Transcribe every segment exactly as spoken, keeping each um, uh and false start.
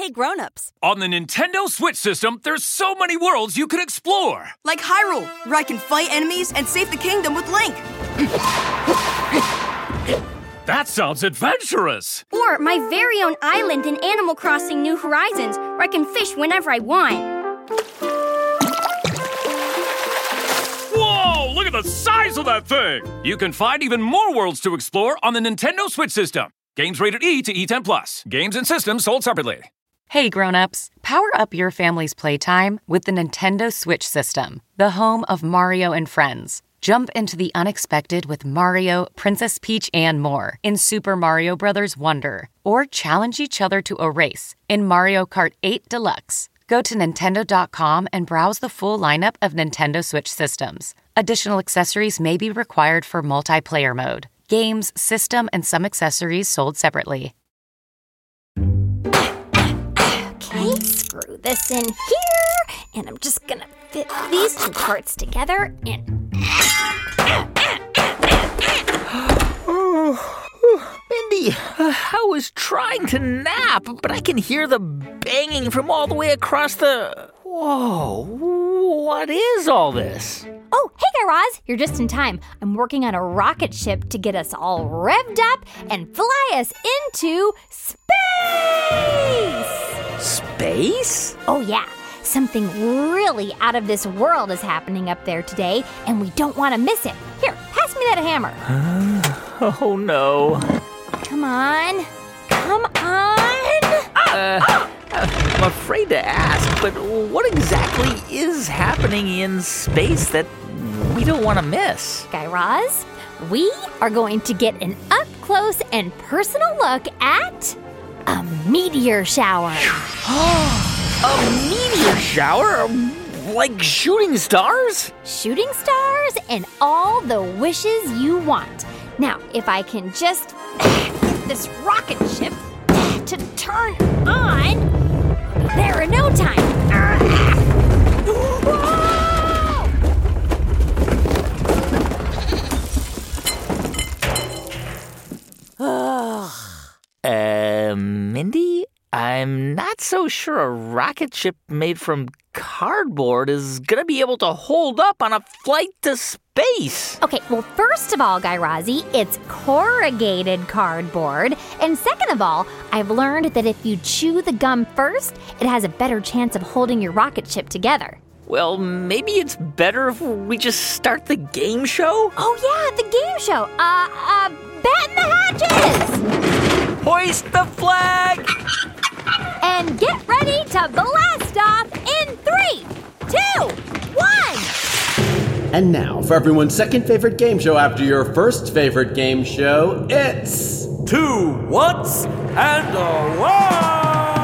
Hey, grown-ups. On the Nintendo Switch system, there's so many worlds you can explore. Like Hyrule, where I can fight enemies and save the kingdom with Link. That sounds adventurous. Or my very own island in Animal Crossing New Horizons, where I can fish whenever I want. Whoa, look at the size of that thing. You can find even more worlds to explore on the Nintendo Switch system. Games rated E to E ten plus. Games and systems sold separately. Hey grown-ups, power up your family's playtime with the Nintendo Switch system, the home of Mario and Friends. Jump into the unexpected with Mario, Princess Peach, and more in Super Mario Bros. Wonder. Or challenge each other to a race in Mario Kart eight Deluxe. Go to Nintendo dot com and browse the full lineup of Nintendo Switch systems. Additional accessories may be required for multiplayer mode. Games, system, and some accessories sold separately. Okay, screw this in here, and I'm just gonna fit these two parts together and... Mindy, uh, I was trying to nap, but I can hear the banging from all the way across the... Whoa, what is all this? Oh, hey, Guy Raz, you're just in time. I'm working on a rocket ship to get us all revved up and fly us into space! Space? Oh, yeah. Something really out of this world is happening up there today, and we don't want to miss it. Here, pass me that hammer. Uh, oh, no. Come on. Come on. Uh, I'm afraid to ask, but what exactly is happening in space that we don't want to miss? Guy Raz, we are going to get an up-close and personal look at a meteor shower. A meteor shower? Like shooting stars? Shooting stars and all the wishes you want. Now, if I can just get this rocket ship to turn on, there in no time. uh, Mindy? I'm not so sure a rocket ship made from cardboard is going to be able to hold up on a flight to space. Okay, well, first of all, Guy Razzie, it's corrugated cardboard. And second of all, I've learned that if you chew the gum first, it has a better chance of holding your rocket ship together. Well, maybe it's better if we just start the game show? Oh, yeah, the game show. Uh, uh, batten the hatches! Hoist the flag! And get ready to blast off in three, two, one! And now, for everyone's second favorite game show after your first favorite game show, it's... Two Whats and a Wow!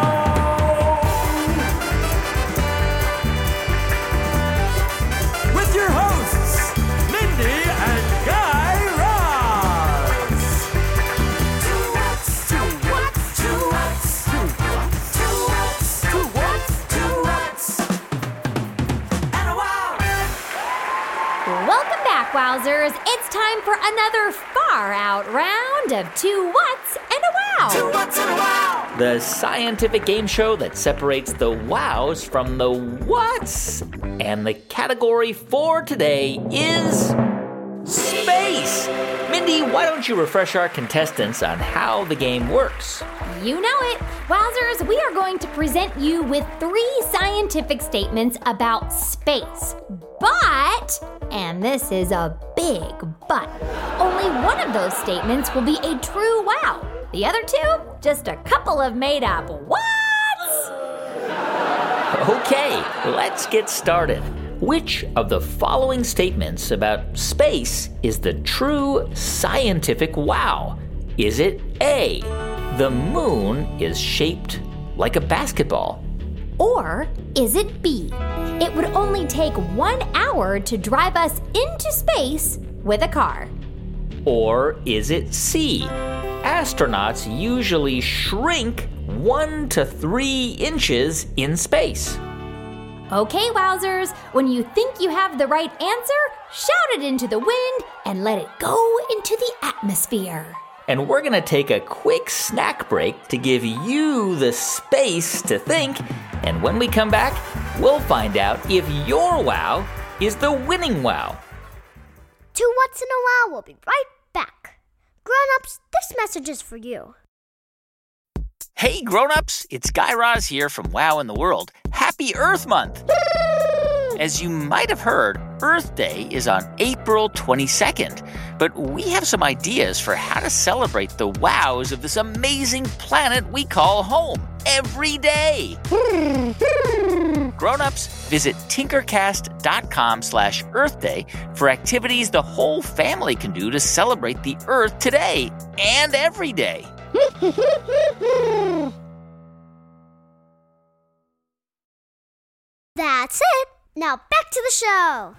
With your hosts, Mindy and Guy Raz! Two Whats, two Whats, two Whats, two Whats, two Whats, two Whats, and a Wow! Welcome back, Wowzers. It's time for another far-out round of Two Whats and a Wow. Two Whats and a Wow! The scientific game show that separates the wows from the whats. And the category for today is space. Mindy, why don't you refresh our contestants on how the game works? You know it. Wowzers, we are going to present you with three scientific statements about space. But, and this is a big but, only one of those statements will be a true wow. The other two, just a couple of made-up whats. Okay, let's get started. Which of the following statements about space is the true scientific wow? Is it A, the moon is shaped like a basketball? Or is it B, it would only take one hour to drive us into space with a car? Or is it C, astronauts usually shrink one to three inches in space? Okay, Wowzers, when you think you have the right answer, shout it into the wind and let it go into the atmosphere. and we're going to take a quick snack break to give you the space to think. And when we come back, we'll find out if your wow is the winning wow. To What's in a Wow, we'll be right back. Grown-ups, this message is for you. Hey, grown-ups, it's Guy Raz here from Wow in the World. Happy Earth Month! As you might have heard, Earth Day is on April twenty-second. But we have some ideas for how to celebrate the wows of this amazing planet we call home every day. Grown-ups, visit tinkercast.com slash Earth Day for activities the whole family can do to celebrate the Earth today and every day. That's it. Now back to the show.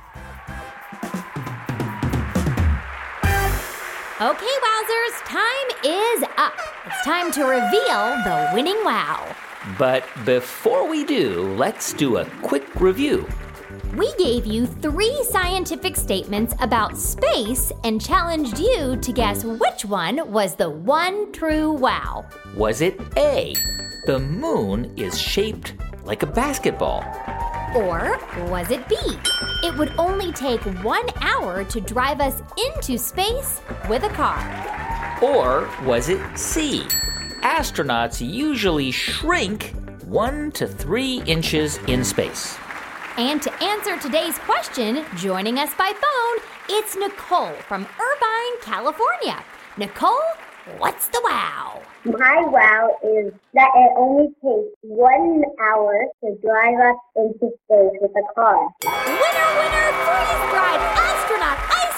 Okay, Wowzers, time is up. It's time to reveal the winning wow. But before we do, let's do a quick review. We gave you three scientific statements about space and challenged you to guess which one was the one true wow. Was it A, the moon is shaped like a basketball? Or was it B, it would only take one hour to drive us into space with a car? Or was it C, astronauts usually shrink one to three inches in space? And to answer today's question, joining us by phone, it's Nicole from Irvine, California. Nicole, what's the wow? My wow is that it only takes one hour to drive us into space with a car. Winner, winner, freeze-dried astronaut ice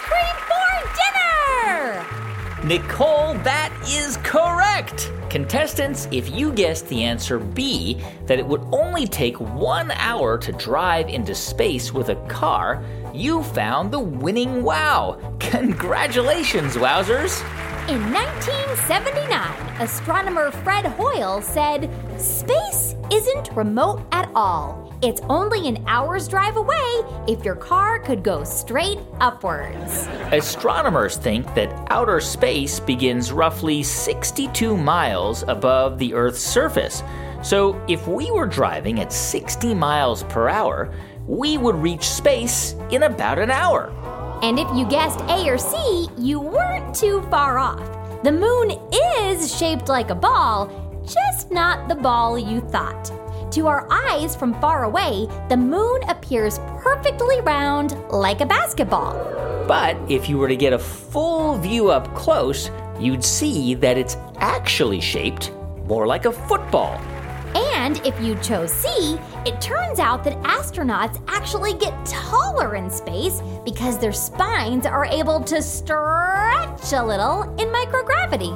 cream for dinner! Nicole, that is correct! Contestants, if you guessed the answer B, that it would only take one hour to drive into space with a car, you found the winning wow. Congratulations, Wowzers! In nineteen seventy-nine, astronomer Fred Hoyle said, "Space isn't remote at all. It's only an hour's drive away if your car could go straight upwards." Astronomers think that outer space begins roughly sixty-two miles above the Earth's surface. So if we were driving at sixty miles per hour, we would reach space in about an hour. And if you guessed A or C, you weren't too far off. The moon is shaped like a ball, just not the ball you thought. To our eyes from far away, the moon appears perfectly round like a basketball. But if you were to get a full view up close, you'd see that it's actually shaped more like a football. And if you chose C, it turns out that astronauts actually get taller in space because their spines are able to stretch a little in microgravity.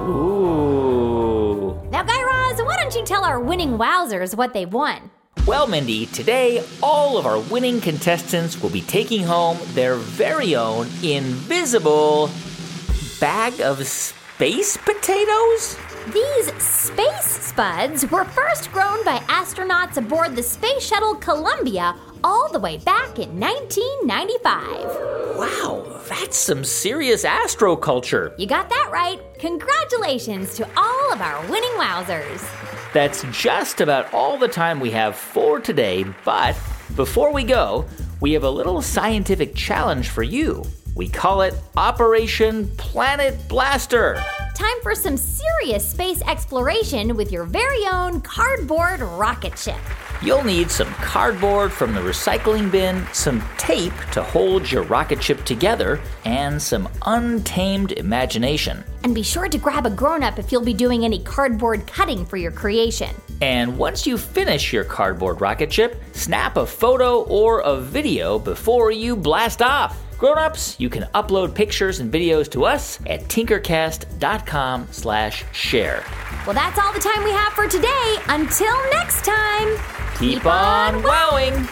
Ooh. Now, Guy Raz, why don't you tell our winning Wowzers what they've won? Well, Mindy, today all of our winning contestants will be taking home their very own invisible bag of space potatoes? These space spuds were first grown by astronauts aboard the Space Shuttle Columbia all the way back in nineteen ninety-five. Wow, that's some serious astroculture. You got that right. Congratulations to all of our winning Wowzers. That's just about all the time we have for today, but before we go, we have a little scientific challenge for you. We call it Operation Planet Blaster. Time for some serious space exploration with your very own cardboard rocket ship. You'll need some cardboard from the recycling bin, some tape to hold your rocket ship together, and some untamed imagination. And be sure to grab a grown-up if you'll be doing any cardboard cutting for your creation. And once you finish your cardboard rocket ship, snap a photo or a video before you blast off. Grown-ups, you can upload pictures and videos to us at tinkercast.com slash share. Well, that's all the time we have for today. Until next time, keep, keep on, on wowing.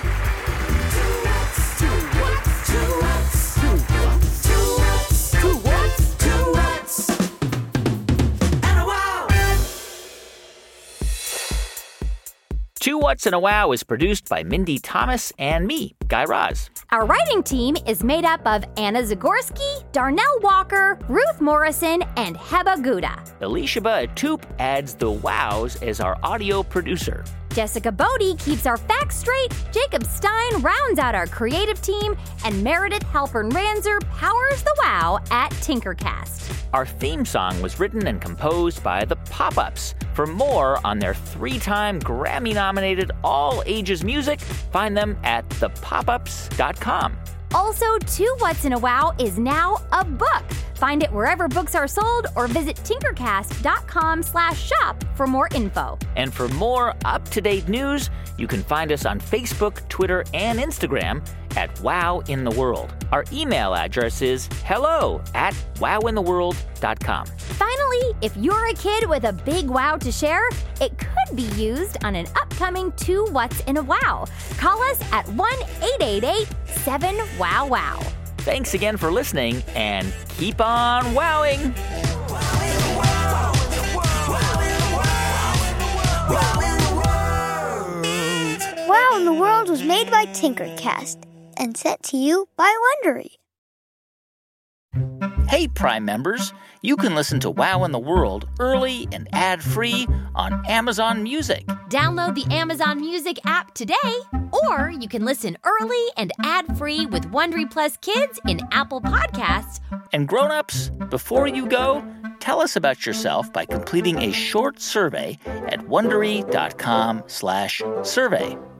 Two What's in a Wow is produced by Mindy Thomas and me, Guy Raz. Our writing team is made up of Anna Zagorski, Darnell Walker, Ruth Morrison, and Heba Gouda. Elishaba Atoop adds the wows as our audio producer. Jessica Bodie keeps our facts straight, Jacob Stein rounds out our creative team, and Meredith Halpern-Ranzer powers the wow at Tinkercast. Our theme song was written and composed by the Pop-Ups. For more on their three-time Grammy-nominated all-ages music, find them at the pop ups dot com. Also, Two What's in a Wow is now a book. Find it wherever books are sold or visit tinkercast.com slash shop for more info. And for more up-to-date news, you can find us on Facebook, Twitter, and Instagram at Wow in the World. Our email address is hello at wow in the world dot com. Finally, if you're a kid with a big wow to share, it could be used on an upcoming Two What's in a Wow. Call us at one eight eight eight seven wow wow. Thanks again for listening, and keep on wowing! Wow in the World was made by Tinkercast and sent to you by Wondery. Hey, Prime members, you can listen to Wow in the World early and ad-free on Amazon Music. Download the Amazon Music app today, or you can listen early and ad-free with Wondery Plus Kids in Apple Podcasts. And grown-ups, before you go, tell us about yourself by completing a short survey at wondery dot com slash survey.